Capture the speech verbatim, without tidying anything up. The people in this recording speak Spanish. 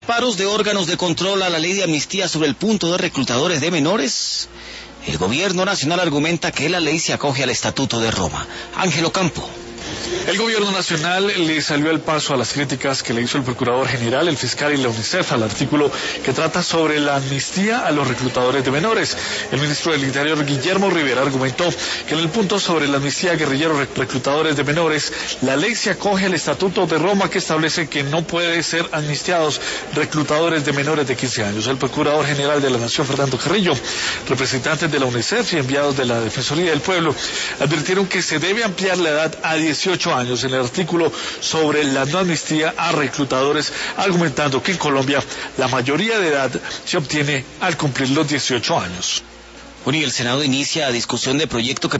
Paros de órganos de control a la ley de amnistía sobre el punto de reclutadores de menores. El gobierno nacional argumenta que la ley se acoge al Estatuto de Roma. Ángel Ocampo. El gobierno nacional le salió al paso a las críticas que le hizo el procurador general, el fiscal y la UNICEF al artículo que trata sobre la amnistía a los reclutadores de menores. El ministro del Interior, Guillermo Rivera, argumentó que en el punto sobre la amnistía a guerrilleros reclutadores de menores, la ley se acoge al Estatuto de Roma, que establece que no puede ser amnistiados reclutadores de menores de quince años. El procurador general de la Nación, Fernando Carrillo, representantes de la UNICEF y enviados de la Defensoría del Pueblo advirtieron que se debe ampliar la edad a dieciocho años en el artículo sobre la no amnistía a reclutadores, argumentando que en Colombia la mayoría de edad se obtiene al cumplir los dieciocho años. Bueno, y el Senado inicia discusión de proyecto que